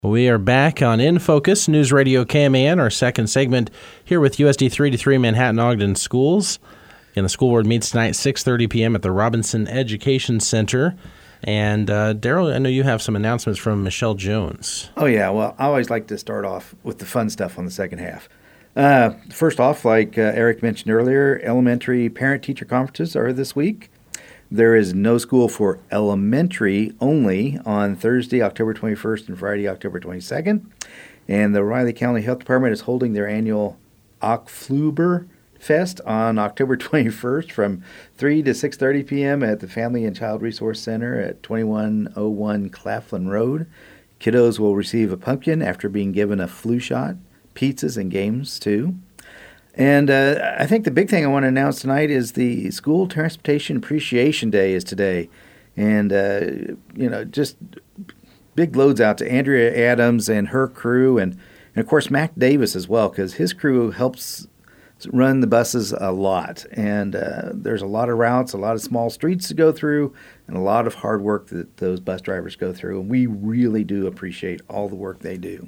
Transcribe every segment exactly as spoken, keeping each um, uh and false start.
We are back on In Focus, News Radio K M A N, our second segment here with U S D three to three Manhattan Ogden Schools. And the school board meets tonight at six thirty p.m. at the Robinson Education Center. And uh, Daryl, I know you have some announcements from Michelle Jones. Oh, yeah. Well, I always like to start off with the fun stuff on the second half. Uh, first off, like uh, Eric mentioned earlier, elementary parent-teacher conferences are this week. There is no school for elementary only on Thursday, October twenty-first and Friday, October twenty-second. And the Riley County Health Department is holding their annual Okfluber Fest on October twenty-first from three to six thirty p.m. at the Family and Child Resource Center at twenty-one oh one Claflin Road. Kiddos will receive a pumpkin after being given a flu shot, pizzas, and games, too. And uh, I think the big thing I want to announce tonight is the School Transportation Appreciation Day is today. And, uh, you know, just big loads out to Andrea Adams and her crew, and, and of course, Mac Davis as well, because his crew helps run the buses a lot. And uh, there's a lot of routes, a lot of small streets to go through, and a lot of hard work that those bus drivers go through. And we really do appreciate all the work they do.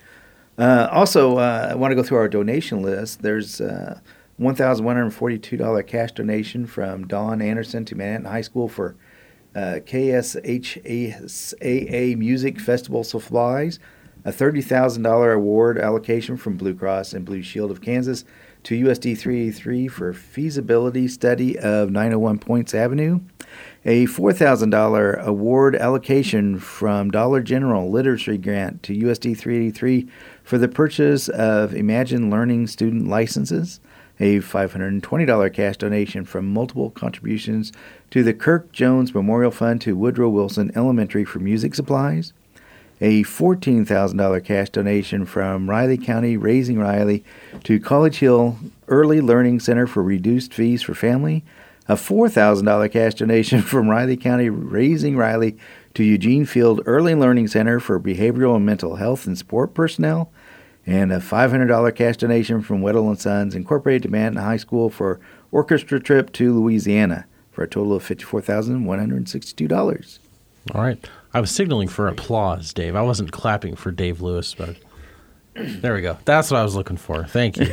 Uh, also, uh, I want to go through our donation list. There's uh, one thousand one hundred forty-two dollars cash donation from Dawn Anderson to Manhattan High School for uh, K S H A A Music Festival supplies, a thirty thousand dollars award allocation from Blue Cross and Blue Shield of Kansas to U S D three eighty-three for feasibility study of nine oh one Points Avenue, a four thousand dollars award allocation from Dollar General Literacy Grant to U S D three eighty-three for the purchase of Imagine Learning student licenses, a five hundred twenty dollars cash donation from multiple contributions to the Kirk Jones Memorial Fund to Woodrow Wilson Elementary for music supplies, a fourteen thousand dollars cash donation from Riley County Raising Riley to College Hill Early Learning Center for reduced fees for family, a four thousand dollars cash donation from Riley County Raising Riley to Eugene Field Early Learning Center for behavioral and mental health and support personnel, and a five hundred dollars cash donation from Weddle and Sons Incorporated to Manhattan High School for orchestra trip to Louisiana for a total of fifty-four thousand one hundred sixty-two dollars. All right. I was signaling for applause, Dave. I wasn't clapping for Dave Lewis, but there we go. That's what I was looking for. Thank you.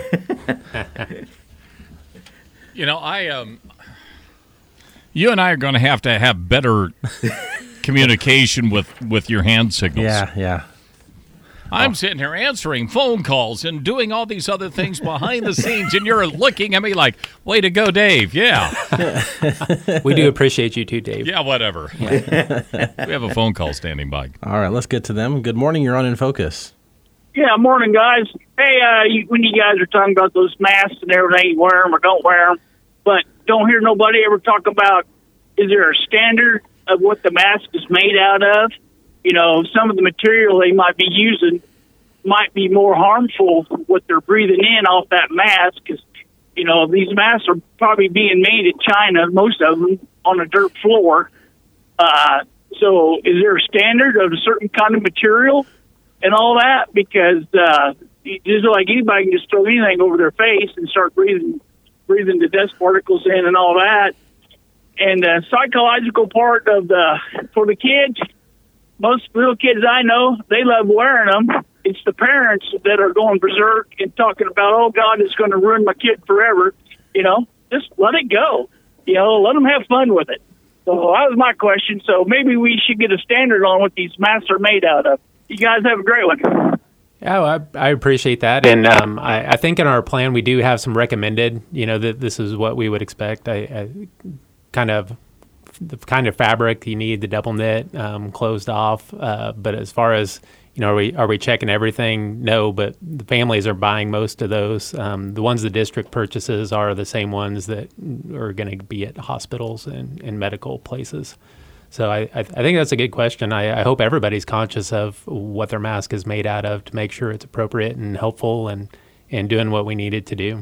You know, I um, you and I are going to have to have better communication with, with your hand signals. Yeah, yeah. I'm oh. sitting here answering phone calls and doing all these other things behind the scenes, and you're looking at me like, way to go, Dave. Yeah. We do appreciate you too, Dave. Yeah, whatever. Yeah. We have a phone call standing by. All right, let's get to them. Good morning. You're on In Focus. Yeah, morning, guys. Hey, uh, you, when you guys are talking about those masks and everything, you wear them or don't wear them, but don't hear nobody ever talk about, is there a standard of what the mask is made out of? You know, some of the material they might be using might be more harmful what they're breathing in off that mask. Because, you know, these masks are probably being made in China, most of them, on a dirt floor. Uh, so is there a standard of a certain kind of material and all that? Because uh, just like anybody can just throw anything over their face and start breathing, breathing the dust particles in and all that. And the psychological part of the, for the kids, most little kids I know, they love wearing them. It's the parents that are going berserk and talking about, oh, God, it's going to ruin my kid forever. You know, just let it go. You know, let them have fun with it. So that was my question. So maybe we should get a standard on what these masks are made out of. You guys have a great one. Yeah, well, I, I appreciate that. And um, I, I think in our plan we do have some recommended, you know, that this is what we would expect. I, I kind of... the kind of fabric you need, the double knit, um, closed off. Uh, but as far as, you know, are we are we checking everything? No, but the families are buying most of those. Um, the ones the district purchases are the same ones that are going to be at hospitals and, and medical places. So I, I, I think that's a good question. I, I hope everybody's conscious of what their mask is made out of to make sure it's appropriate and helpful and, and doing what we need it to do.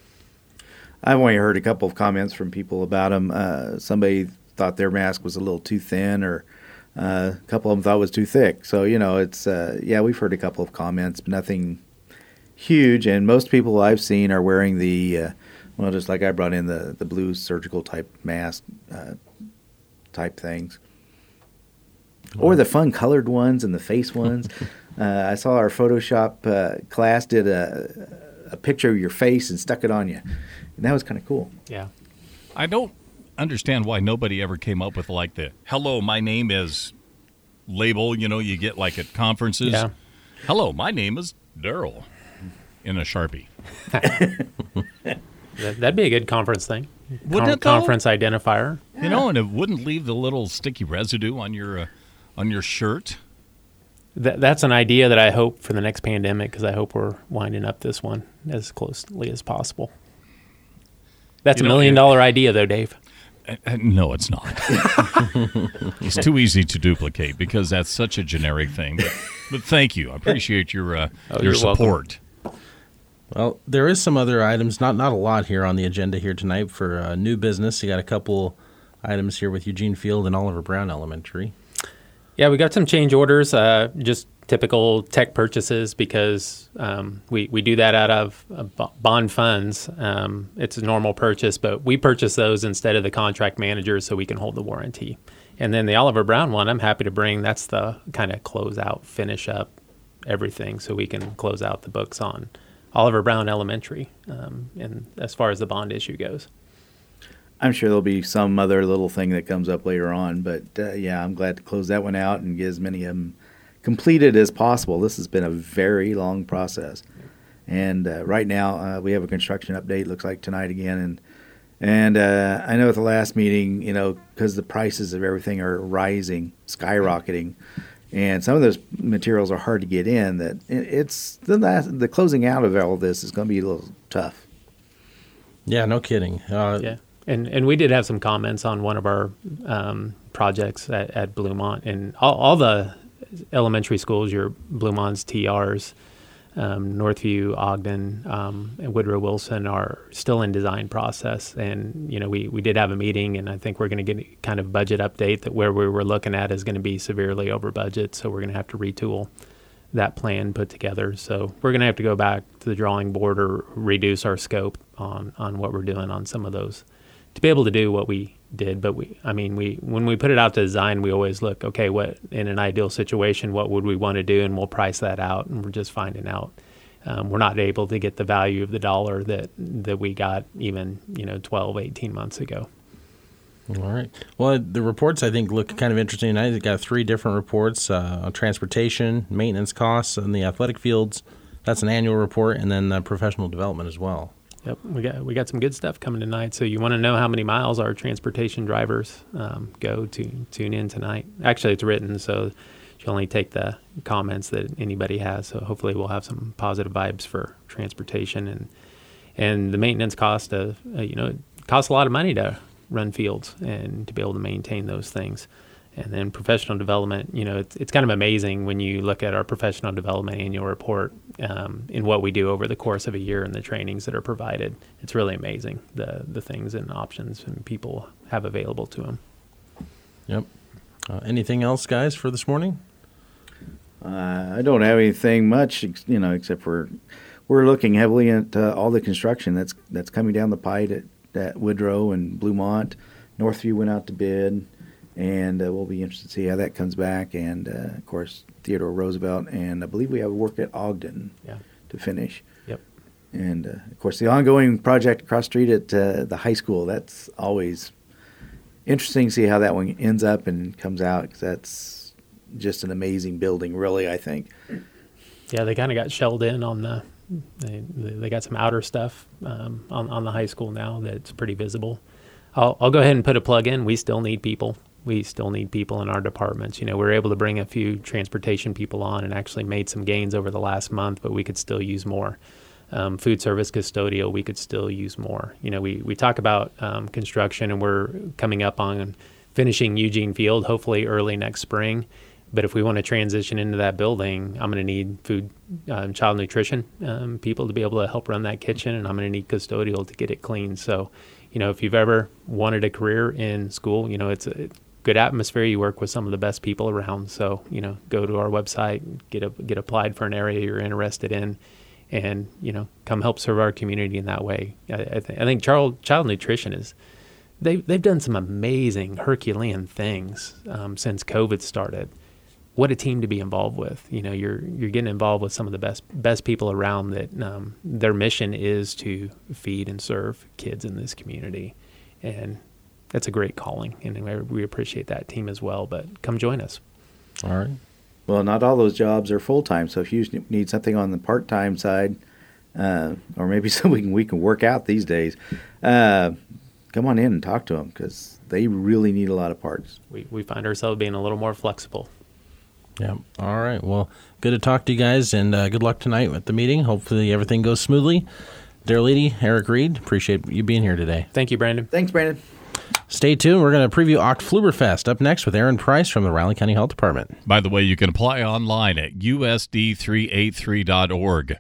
I've only heard a couple of comments from people about them. Uh, somebody thought their mask was a little too thin, or uh, a couple of them thought it was too thick. So, you know, it's, uh, yeah, we've heard a couple of comments, but nothing huge. And most people I've seen are wearing the, uh, well, just like I brought in the, the blue surgical type mask uh, type things. Or the fun colored ones and the face ones. Uh, I saw our Photoshop uh, class did a, a picture of your face and stuck it on you. And that was kind of cool. Yeah. I don't understand why nobody ever came up with like the hello, my name is label, you know, you get like at conferences. Yeah. Hello, my name is Daryl in a Sharpie. That, that'd be a good conference thing. Wouldn't Con- it, though? Conference identifier. You know, and it wouldn't leave the little sticky residue on your uh, on your shirt. That, that's an idea that I hope for the next pandemic, because I hope we're winding up this one as closely as possible. That's You a know, million it- dollar idea, though, Dave. Uh, uh, no, it's not. It's too easy to duplicate because that's such a generic thing. But, but thank you. I appreciate your uh, Oh, your you're welcome. support. Well, there is some other items, not not a lot here on the agenda here tonight for uh, new business. You got a couple items here with Eugene Field and Oliver Brown Elementary. Yeah, we got some change orders, uh, just typical tech purchases, because um, we, we do that out of uh, b- bond funds. Um, it's a normal purchase, but we purchase those instead of the contract managers so we can hold the warranty. And then the Oliver Brown one, I'm happy to bring, that's the kind of close out, finish up everything so we can close out the books on Oliver Brown Elementary, um, and as far as the bond issue goes. I'm sure there'll be some other little thing that comes up later on, but uh, yeah, I'm glad to close that one out and get as many of them completed as possible. This has been a very long process, and uh, right now uh, we have a construction update. Looks like tonight again, and and uh, I know at the last meeting, you know, because the prices of everything are rising, skyrocketing, and some of those materials are hard to get in. That it, it's the last, the closing out of all of this is going to be a little tough. Yeah, no kidding. Uh, Yeah, and and we did have some comments on one of our um, projects at, at Bluemont, and all, all the elementary schools, your Bluemont's, T Rs, um, Northview, Ogden, um, and Woodrow Wilson are still in design process. And you know, we we did have a meeting, and I think we're going to get kind of budget update that where we were looking at is going to be severely over budget, so we're going to have to retool that plan put together. So we're going to have to go back to the drawing board or reduce our scope on, on what we're doing on some of those to be able to do what we did. But we, I mean, we, when we put it out to design, we always look, okay, what in an ideal situation, what would we want to do? And we'll price that out, and we're just finding out. Um, we're not able to get the value of the dollar that, that we got even, you know, twelve, eighteen months ago. All right. Well, the reports, I think, look kind of interesting tonight. They've got three different reports uh, on transportation, maintenance costs, and the athletic fields. That's an annual report, and then uh, professional development as well. Yep, we got we got some good stuff coming tonight. So you want to know how many miles our transportation drivers um, go to tune in tonight. Actually, it's written, so you only take the comments that anybody has. So hopefully we'll have some positive vibes for transportation, and and the maintenance cost of uh, you know, it costs a lot of money to run fields and to be able to maintain those things. And then professional development, you know, it's, it's kind of amazing when you look at our professional development annual report um, in what we do over the course of a year and the trainings that are provided. It's really amazing, the the things and options and people have available to them. Yep. Uh, anything else, guys, for this morning? Uh, I don't have anything much, ex- you know, except for we're looking heavily at uh, all the construction that's that's coming down the pipe at, at Woodrow and Bluemont. Northview went out to bid, and uh, we'll be interested to see how that comes back. And, uh, of course, Theodore Roosevelt, and I believe we have work at Ogden Yeah. to finish. Yep. And, uh, of course, the ongoing project across the street at uh, the high school, that's always interesting to see how that one ends up and comes out, because that's just an amazing building, really, I think. Yeah, they kind of got shelled in on the, they, they got some outer stuff um, on, on the high school now that's pretty visible. I'll, I'll go ahead and put a plug in. We still need people. We still need people in our departments. You know, we were able to bring a few transportation people on and actually made some gains over the last month, but we could still use more. Um, food service custodial, we could still use more. You know, we, we talk about um, construction, and we're coming up on finishing Eugene Field, hopefully early next spring. But if we want to transition into that building, I'm going to need food, um, child nutrition um, people to be able to help run that kitchen, and I'm going to need custodial to get it clean. So, you know, if you've ever wanted a career in school, you know, it's a good atmosphere. You work with some of the best people around. So, you know, go to our website, get a, get applied for an area you're interested in, and, you know, come help serve our community in that way. I, I, th- I think child, child nutrition is, they, they've done some amazing Herculean things um, since COVID started. what a team to be involved with. You know, you're you're getting involved with some of the best best people around that um, their mission is to feed and serve kids in this community. And that's a great calling, and we appreciate that team as well. But come join us. All right. Well, not all those jobs are full-time, so if you need something on the part-time side, uh, or maybe something we can work out these days, uh, come on in and talk to them, because they really need a lot of parts. We, we find ourselves being a little more flexible. Yeah. All right. Well, good to talk to you guys, and uh, good luck tonight at the meeting. Hopefully everything goes smoothly. Daryl Eady, Eric Reed, appreciate you being here today. Thank you, Brandon. Thanks, Brandon. Stay tuned. We're going to preview Oktoberfest up next with Aaron Price from the Riley County Health Department. By the way, you can apply online at U S D three eighty-three dot org.